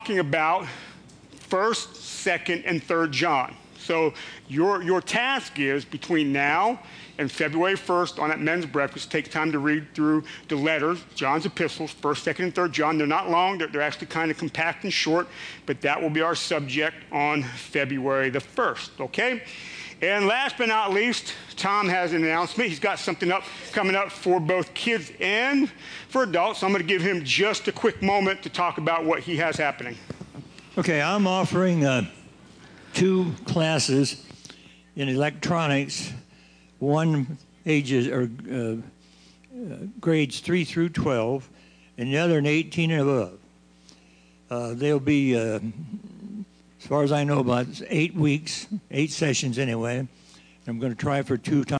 talking about 1st, 2nd, and 3rd John. So your task is between now and February 1st on that men's breakfast, take time to read through the letters, John's epistles, 1st, 2nd, and 3rd John. They're not long, they're actually kind of compact and short, but that will be our subject on February the 1st, okay? And last but not least, Tom has an announcement. He's got something coming up for both kids and for adults. So I'm going to give him just a quick moment to talk about what he has happening. Okay, I'm offering 2 classes in electronics, one ages or grades 3 through 12, and the other in 18 and above. They'll be, as far as I know, about 8 weeks, 8 sessions anyway. I'm going to try for 2 times.